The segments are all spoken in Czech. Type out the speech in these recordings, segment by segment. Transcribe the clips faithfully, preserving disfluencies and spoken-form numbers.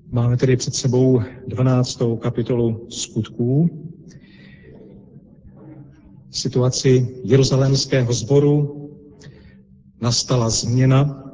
Máme tedy před sebou dvanáctou kapitolu Skutků. V situaci jeruzalémského sboru nastala změna.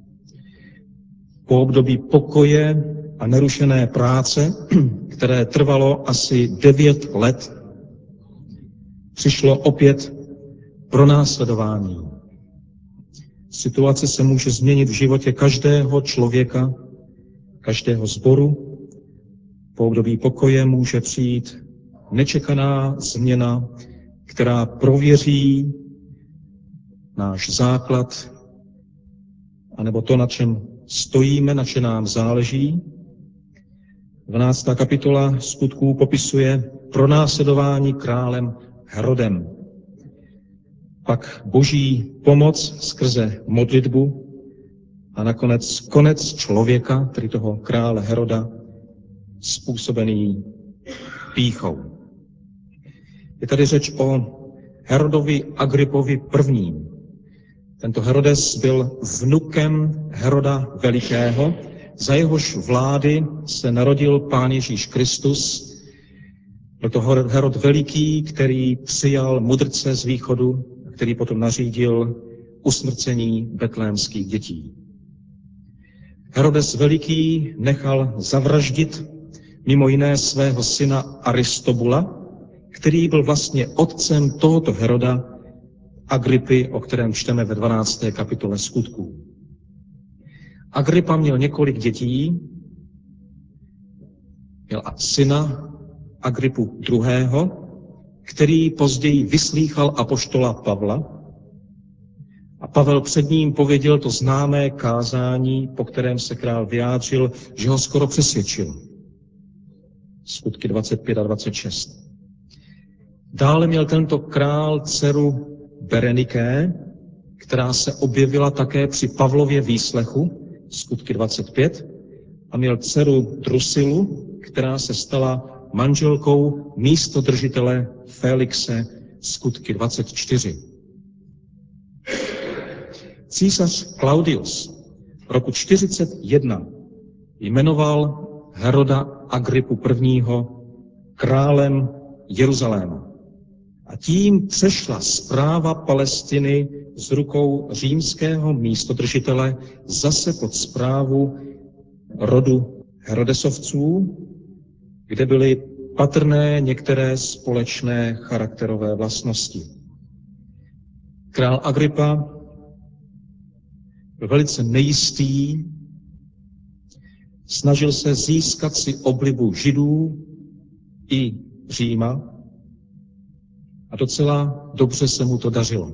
Po období pokoje a nerušené práce, které trvalo asi devět let, přišlo opět pronásledování. Situace se může změnit v životě každého člověka, každého sboru. Po období pokoje může přijít nečekaná změna, která prověří náš základ, anebo to, na čem stojíme, na čem nám záleží. dvanáctá kapitola Skutků popisuje pronásledování králem Herodem. Pak boží pomoc skrze modlitbu a nakonec konec člověka, tedy toho krále Heroda, způsobený pýchou. Je tady řeč o Herodovi Agripovi prvním. Tento Herodes byl vnukem Heroda Velikého, za jehož vlády se narodil Pán Ježíš Kristus. Byl to Herod Veliký, který přijal mudrce z východu, který potom nařídil usmrcení betlémských dětí. Herodes Veliký nechal zavraždit mimo jiné svého syna Aristobula, který byl vlastně otcem tohoto Heroda Agripy, o kterém čteme ve dvanácté kapitole Skutků. Agripa měl několik dětí, měl syna Agripu druhého, který později vyslýchal apoštola Pavla. A Pavel před ním pověděl to známé kázání, po kterém se král vyjádřil, že ho skoro přesvědčil. Skutky dvacet pět a dvacet šest. Dále měl tento král dceru Bereniké, která se objevila také při Pavlově výslechu, Skutky dvacet pět, a měl dceru Drusilu, která se stala manželkou místodržitele Felixe, Skutky dvacet čtyři. Císař Claudius roku čtyřicet jedna jmenoval Heroda Agripu prvního králem Jeruzaléma. A tím přešla správa Palestiny z rukou římského místodržitele zase pod správu rodu Herodesovců, kde byly patrné některé společné charakterové vlastnosti. Král Agripa byl velice nejistý, snažil se získat si oblibu Židů i Říma a docela dobře se mu to dařilo.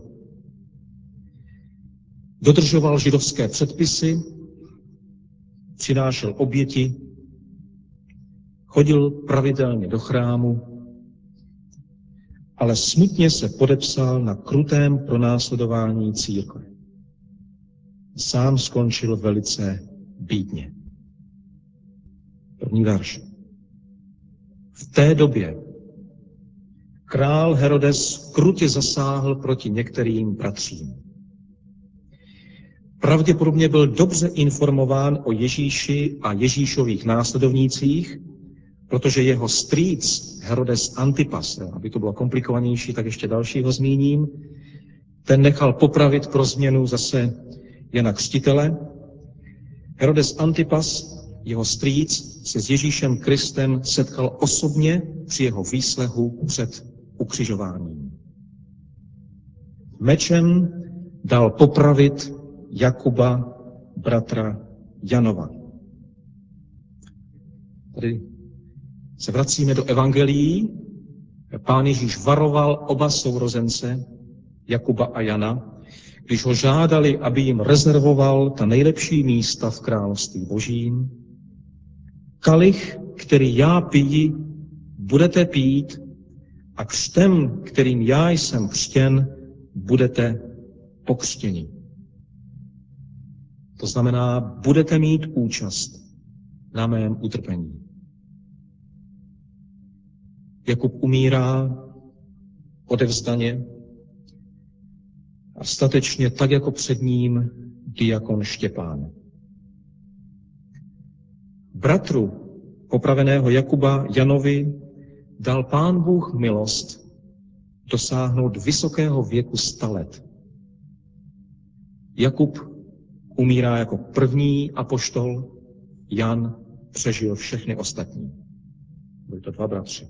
Dodržoval židovské předpisy, přinášel oběti, chodil pravidelně do chrámu, ale smutně se podepsal na krutém pronásledování církve. Sám skončil velice bídně. První verš. V té době král Herodes krutě zasáhl proti některým bratřím. Pravděpodobně byl dobře informován o Ježíši a Ježíšových následovnících, protože jeho strýc Herodes Antipas, aby to bylo komplikovanější, tak ještě dalšího zmíním, ten nechal popravit pro změnu zase Jana Křtitele. Herodes Antipas, jeho strýc, se s Ježíšem Kristem setkal osobně při jeho výslechu před ukřižováním. Mečem dal popravit Jakuba, bratra Janova. Tady se vracíme do evangelií. Pán Ježíš varoval oba sourozence, Jakuba a Jana, když ho žádali, aby jim rezervoval ta nejlepší místa v království božím. Kalich, který já piji, budete pít a křtem, kterým já jsem křtěn, budete pokřtěni. To znamená, budete mít účast na mém utrpení. Jakub umírá odevzdaně a statečně, tak jako před ním diakon Štěpán. Bratru popraveného Jakuba Janovi dal Pán Bůh milost dosáhnout vysokého věku sta let. Jakub umírá jako první apoštol, Jan přežil všechny ostatní. Byli to dva bratři.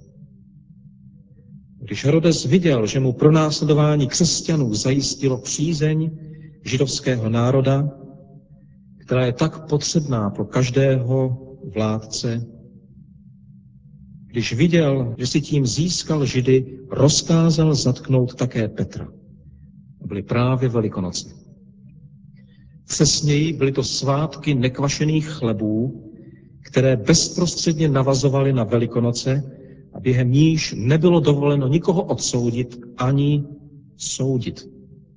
Když Herodes viděl, že mu pronásledování křesťanů zajistilo přízeň židovského národa, která je tak potřebná pro každého vládce, když viděl, že si tím získal Židy, rozkázal zatknout také Petra. Byly právě Velikonoce. Přesněji byly to svátky nekvašených chlebů, které bezprostředně navazovaly na Velikonoce a během níž nebylo dovoleno nikoho odsoudit ani soudit.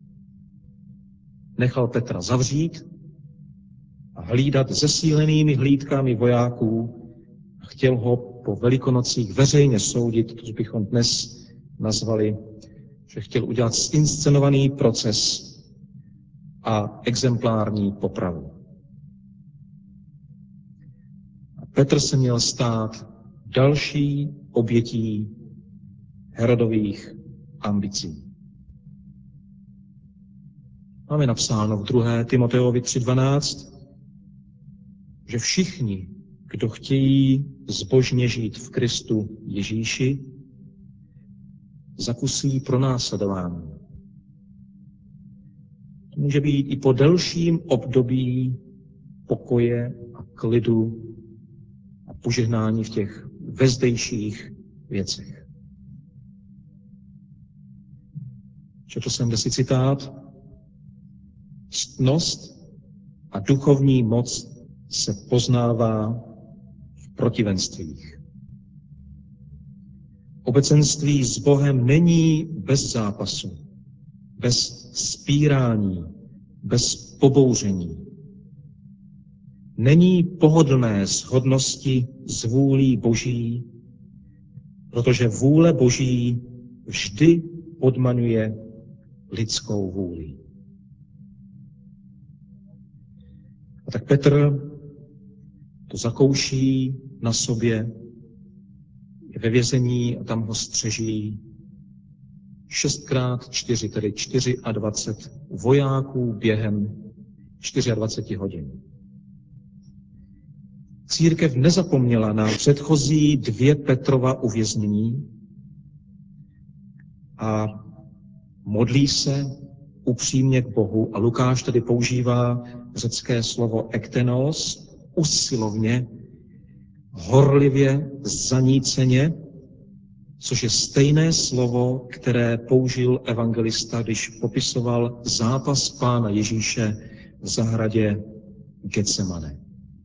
Nechal Petra zavřít a hlídat zesílenými hlídkami vojáků a chtěl ho po Velikonocích veřejně soudit, což bychom dnes nazvali, že chtěl udělat zinscenovaný proces a exemplární popravu. A Petr se měl stát další obětí Herodových ambicí. Máme napsáno v druhé Timoteovi tři dvanáct, že všichni, kdo chtějí zbožně žít v Kristu Ježíši, zakusí pronásledování. To může být i po delším období pokoje a klidu a požehnání v těch vezdejších věcech. Četl jsem desi citát. Ctnost a duchovní moc se poznává v protivenstvích. Obecenství s Bohem není bez zápasu, bez spírání, bez pobouření. Není pohodlné shodnosti s vůlí Boží, protože vůle Boží vždy podmaňuje lidskou vůli. A tak Petr to zakouší na sobě, je ve vězení a tam ho střeží šestkrát čtyři, tedy dvacet čtyři vojáků během dvacet čtyři hodin. Církev nezapomněla na předchozí dvě Petrova uvěznění a modlí se upřímně k Bohu. A Lukáš tedy používá řecké slovo ektenos, usilovně, horlivě, zaníceně, což je stejné slovo, které použil evangelista, když popisoval zápas Pána Ježíše v zahradě Getsemane.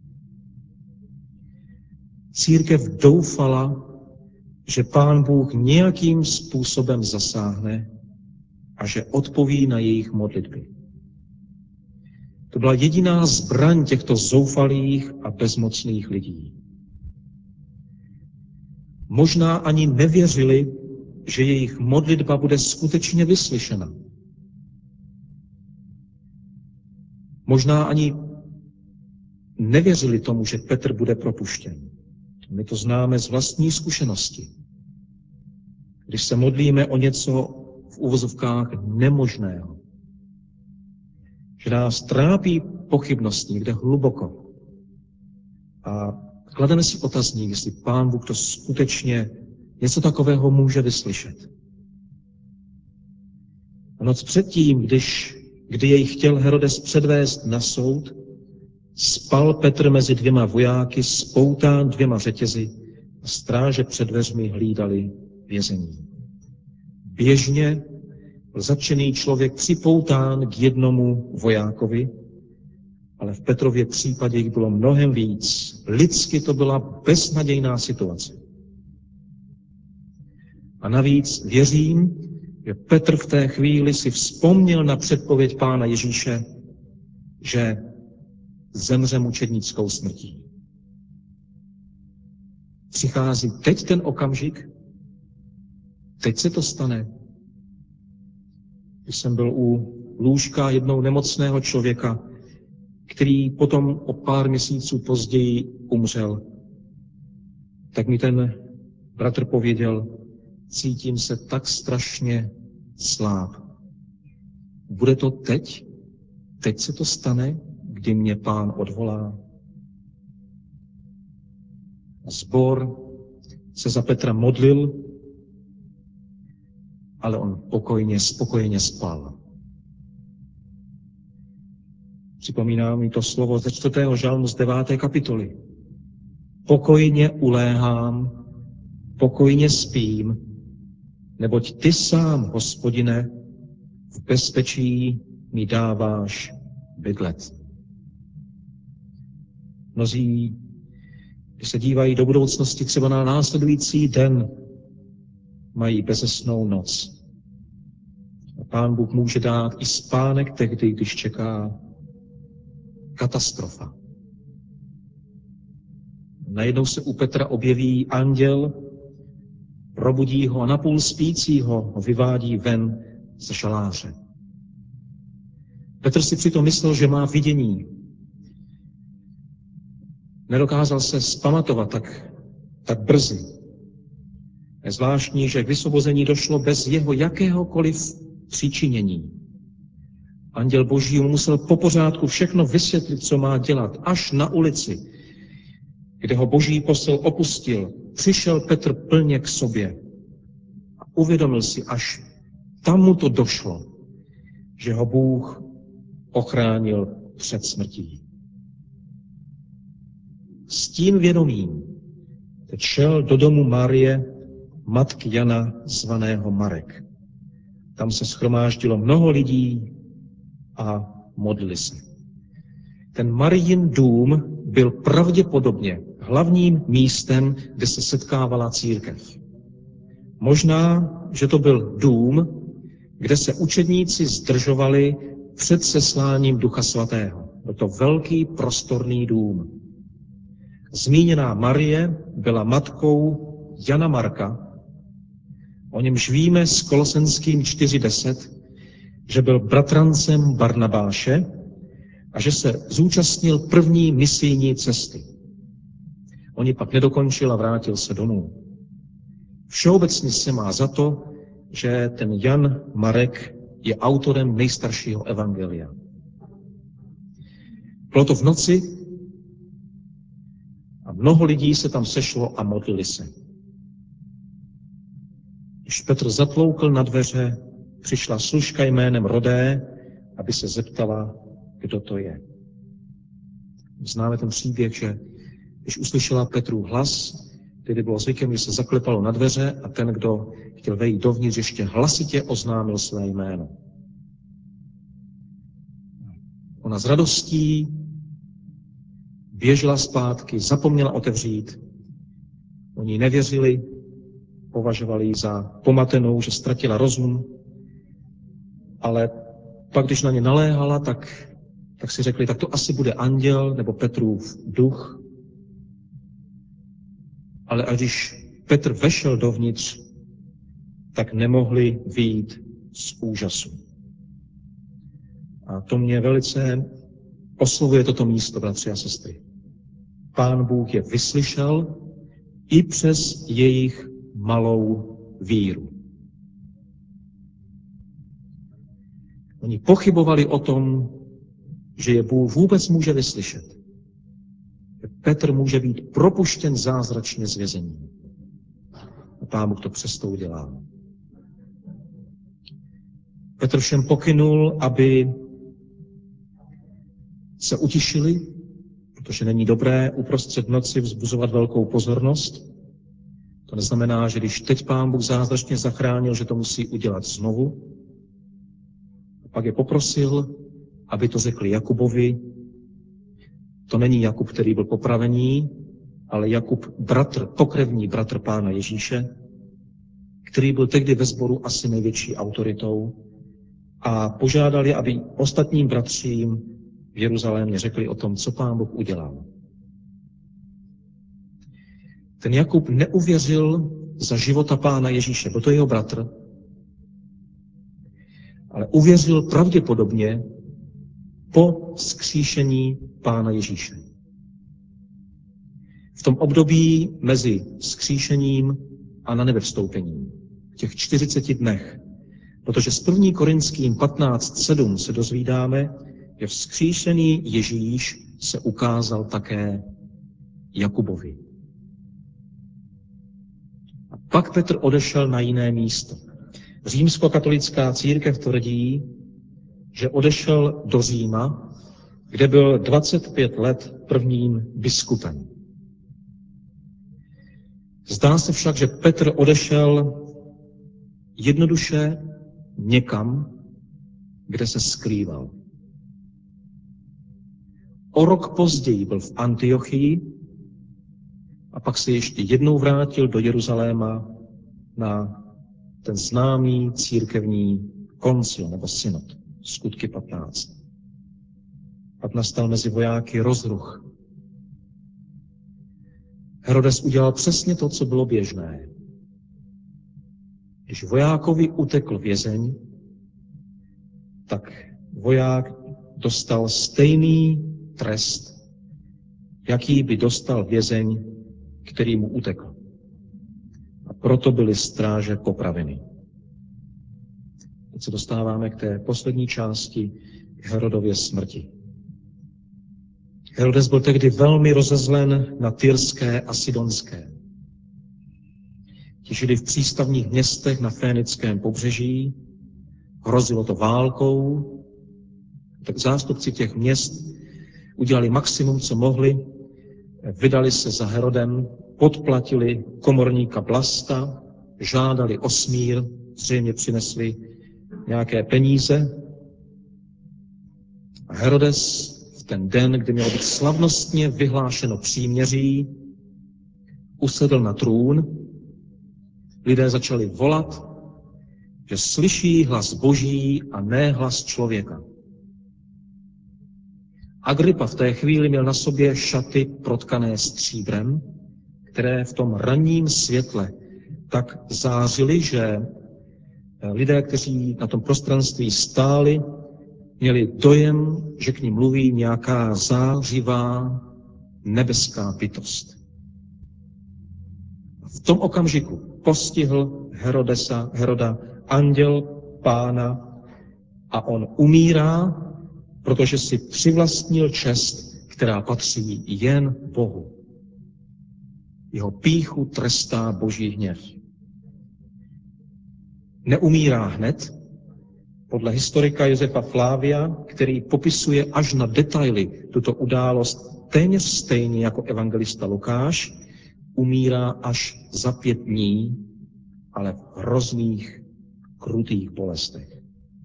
Církev doufala, že Pán Bůh nějakým způsobem zasáhne a že odpoví na jejich modlitby. To byla jediná zbraň těchto zoufalých a bezmocných lidí. Možná ani nevěřili, že jejich modlitba bude skutečně vyslyšena. Možná ani nevěřili tomu, že Petr bude propuštěn. My to známe z vlastní zkušenosti. Když se modlíme o něco v uvozovkách nemožného, že nás trápí pochybnost někde hluboko a klademe si otazník, jestli Pán Bůh to skutečně něco takového může vyslyšet. A noc předtím, když, kdy jej chtěl Herodes předvést na soud, spal Petr mezi dvěma vojáky, spoután dvěma řetězy a stráže před dveřmi hlídali vězení. Běžně byl zatčený člověk připoután k jednomu vojákovi, ale v Petrově případě jich bylo mnohem víc. Lidsky to byla beznadějná situace. A navíc věřím, že Petr v té chvíli si vzpomněl na předpověď Pána Ježíše, že zemře mučednickou smrtí. Přichází teď ten okamžik, teď se to stane. Když jsem byl u lůžka jednou nemocného člověka, který potom o pár měsíců později umřel, tak mi ten bratr pověděl, cítím se tak strašně sláb. Bude to teď? Teď se to stane, kdy mě Pán odvolá? Sbor se za Petra modlil, ale on pokojně, spokojeně spal. Připomíná mi to slovo ze čtvrtého žalmu z deváté kapitoly. Pokojně uléhám, pokojně spím, neboť ty sám, Hospodine, v bezpečí mi dáváš bydlet. Mnozí, když se dívají do budoucnosti třeba na následující den, mají bezesnou noc. A Pán Bůh může dát i spánek tehdy, když čeká katastrofa. Najednou se u Petra objeví anděl, probudí ho a napůl spícího ho vyvádí ven ze šaláře. Petr si přitom myslel, že má vidění. Nedokázal se zpamatovat tak, tak brzy. Je zvláštní, že k vysvobození došlo bez jeho jakéhokoliv příčinění. Anděl Boží mu musel po pořádku všechno vysvětlit, co má dělat, až na ulici, kde ho Boží posel opustil. Přišel Petr plně k sobě a uvědomil si, až tam mu to došlo, že ho Bůh ochránil před smrtí. S tím vědomím teď šel do domu Marie, matky Jana, zvaného Marek. Tam se shromáždilo mnoho lidí a modlili se. Ten Marijin dům byl pravděpodobně hlavním místem, kde se setkávala církev. Možná, že to byl dům, kde se učedníci zdržovali před sesláním Ducha Svatého. Byl to velký prostorný dům. Zmíněná Marie byla matkou Jana Marka. O němž víme z Kolosenským čtyři deset, že byl bratrancem Barnabáše a že se zúčastnil první misijní cesty. On ji pak nedokončil a vrátil se domů. Všeobecně se má za to, že ten Jan Marek je autorem nejstaršího evangelia. Bylo to v noci a mnoho lidí se tam sešlo a modlili se. Když Petr zatloukl na dveře, přišla služka jménem Rodé, aby se zeptala, kdo to je. Známe ten příběh, že když uslyšela Petrův hlas, tedy bylo zvykem, že se zaklepalo na dveře a ten, kdo chtěl vejít dovnitř, ještě hlasitě oznámil své jméno. Ona s radostí běžela zpátky, zapomněla otevřít. Oni nevěřili, považovali ji za pomatenou, že ztratila rozum, ale pak, když na ně naléhala, tak, tak si řekli, tak to asi bude anděl nebo Petrův duch. Ale až když Petr vešel dovnitř, tak nemohli vyjít z úžasu. A to mě velice oslovuje toto místo, bratři a sestry. Pán Bůh je vyslyšel i přes jejich malou víru. Oni pochybovali o tom, že je Bůh vůbec může vyslyšet. Že Petr může být propuštěn zázračně z vězení. A Pán Bůh to přesto udělá. Petr všem pokynul, aby se utišili, protože není dobré uprostřed noci vzbuzovat velkou pozornost. To neznamená, že když teď Pán Bůh zázračně zachránil, že to musí udělat znovu. A pak je poprosil, aby to řekli Jakubovi. To není Jakub, který byl popravený, ale Jakub, bratr, pokrevní bratr Pána Ježíše, který byl tehdy ve sboru asi největší autoritou, a požádali, aby ostatním bratřím v Jeruzalémě řekli o tom, co Pán Bůh udělal. Ten Jakub neuvěřil za života Pána Ježíše, byl to jeho bratr, ale uvěřil pravděpodobně po vzkříšení Pána Ježíše. V tom období mezi vzkříšením a na nebevstoupením, v těch čtyřiceti dnech, protože z první Korinským patnáct sedm se dozvídáme, že vzkříšený Ježíš se ukázal také Jakubovi. A pak Petr odešel na jiné místo. Římskokatolická církev tvrdí, že odešel do Říma, kde byl dvacet pět let prvním biskupem. Zdá se však, že Petr odešel jednoduše někam, kde se skrýval. O rok později byl v Antiochii a pak se ještě jednou vrátil do Jeruzaléma na ten známý církevní koncil nebo synod, Skutky patnáct. Pak nastal mezi vojáky rozruch. Herodes udělal přesně to, co bylo běžné. Když vojákovi utekl vězeň, tak voják dostal stejný trest, jaký by dostal vězeň, který mu utekl. A proto byly stráže popraveny. Teď se dostáváme k té poslední části Herodově smrti. Herodes byl tehdy velmi rozezlen na Tyrské a Sidonské. Ti žili v přístavních městech na Fénickém pobřeží, hrozilo to válkou, tak zástupci těch měst udělali maximum, co mohli, vydali se za Herodem, podplatili komorníka Blasta, žádali o smír, zřejmě přinesli nějaké peníze. A Herodes v ten den, kdy mělo být slavnostně vyhlášeno příměří, usedl na trůn, lidé začali volat, že slyší hlas Boží a ne hlas člověka. Agrippa v té chvíli měl na sobě šaty protkané stříbrem, které v tom ranním světle tak zářily, že lidé, kteří na tom prostranství stáli, měli dojem, že k ním mluví nějaká zářivá nebeská bytost. V tom okamžiku postihl Herodesa, Heroda anděl Pána a on umírá, protože si přivlastnil čest, která patří jen Bohu. Jeho pýchu trestá Boží hněv. Neumírá hned, podle historika Josefa Flávia, který popisuje až na detaily tuto událost téměř stejně jako evangelista Lukáš, umírá až za pět dní, ale v hrozných, krutých bolestech.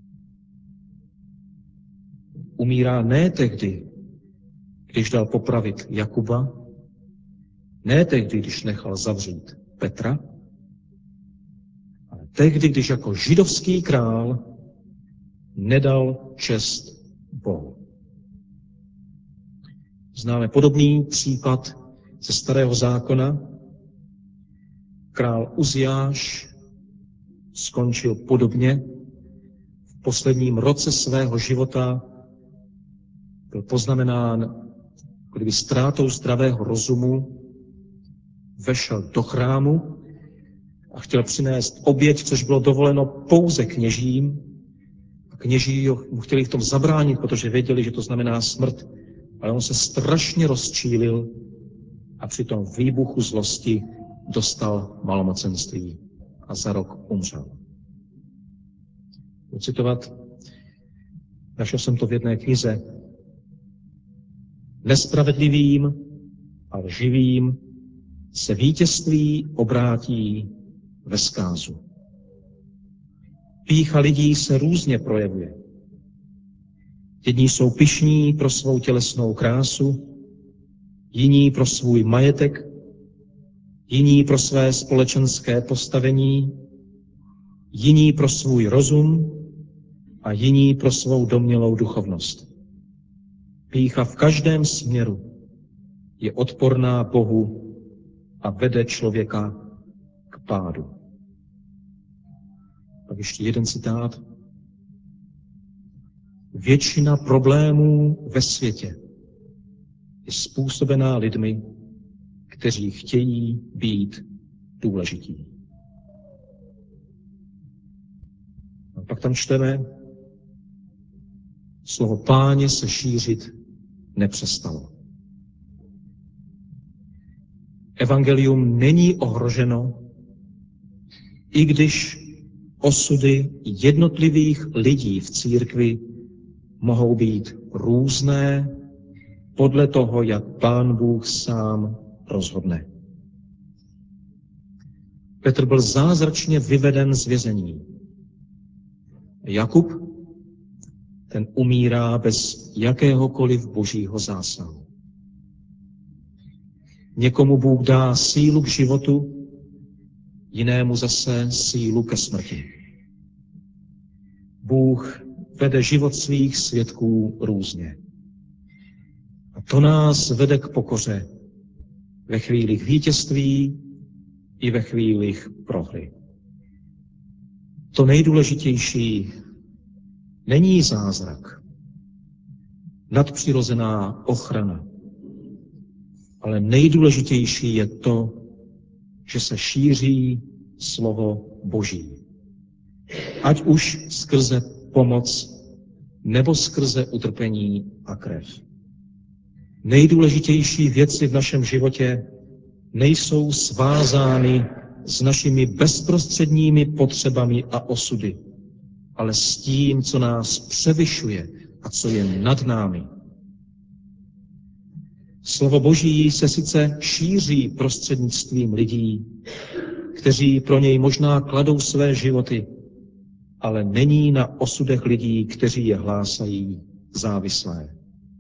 Umírá ne tehdy, když dal popravit Jakuba, ne tehdy, když nechal zavřít Petra, ale tehdy, když jako židovský král nedal čest Bohu. Známe podobný případ ze Starého zákona. Král Uziáš skončil podobně. V posledním roce svého života byl poznamenán kdyby ztrátou zdravého rozumu, vešel do chrámu a chtěl přinést oběť, což bylo dovoleno pouze kněžím. A kněží mu chtěli v tom zabránit, protože věděli, že to znamená smrt. Ale on se strašně rozčílil a při tom výbuchu zlosti dostal malomocenství a za rok umřel. Budu citovat, našel jsem to v jedné knize. Nespravedlivým a lživým se vítězství obrátí ve zkázu. Pýcha lidí se různě projevuje. Jedni jsou pyšní pro svou tělesnou krásu, jiní pro svůj majetek, jiní pro své společenské postavení, jiní pro svůj rozum a jiní pro svou domnělou duchovnost. Pýcha v každém směru je odporná Bohu a vede člověka k pádu. Pak ještě jeden citát. většina problémů ve světě je způsobená lidmi, kteří chtějí být důležití. A pak tam čteme, slovo Páně se šířit nepřestalo. Evangelium není ohroženo, i když osudy jednotlivých lidí v církvi mohou být různé podle toho, jak Pán Bůh sám rozhodne. Petr byl zázračně vyveden z vězení. Jakub, ten umírá bez jakéhokoliv božího zásahu. Někomu Bůh dá sílu k životu, jinému zase sílu ke smrti. Bůh vede život svých svědků různě. A to nás vede k pokoře ve chvílích vítězství i ve chvílích prohry. To nejdůležitější není zázrak, nadpřirozená ochrana, ale nejdůležitější je to, že se šíří slovo Boží. Ať už skrze pomoc nebo skrze utrpení a krev. Nejdůležitější věci v našem životě nejsou svázány s našimi bezprostředními potřebami a osudy, ale s tím, co nás převyšuje a co je nad námi. Slovo Boží se sice šíří prostřednictvím lidí, kteří pro něj možná kladou své životy, ale není na osudech lidí, kteří je hlásají, závislé.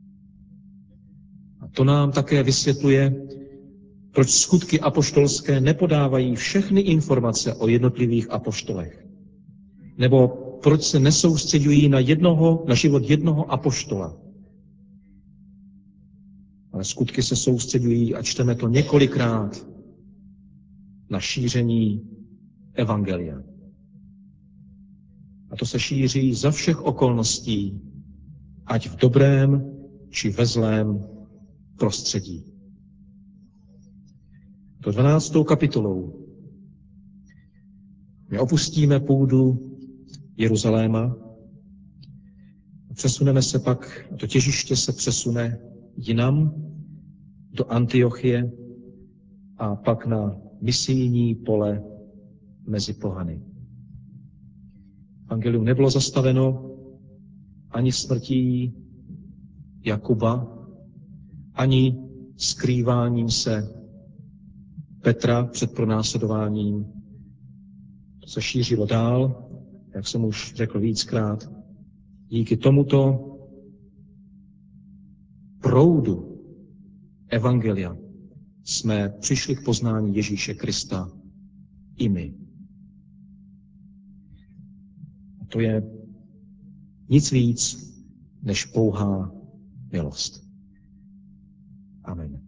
A to nám také vysvětluje, proč skutky apoštolské nepodávají všechny informace o jednotlivých apoštolech. Nebo proč se nesoustředují na, jednoho, na život jednoho apoštola. Ale skutky se soustředují, a čteme to několikrát, na šíření evangelia. A to se šíří za všech okolností, ať v dobrém či ve zlém prostředí. Do dvanáctou kapitolou my opustíme půdu Jeruzaléma, přesuneme se pak, to těžiště se přesune jinam, do Antiochie a pak na misijní pole mezi pohany. Evangelium nebylo zastaveno ani smrtí Jakuba, ani skrýváním se Petra před pronásledováním. To se šířilo dál, jak jsem už řekl víckrát. Díky tomuto proudu evangelia jsme přišli k poznání Ježíše Krista i my. A to je nic víc než pouhá milost. Amen.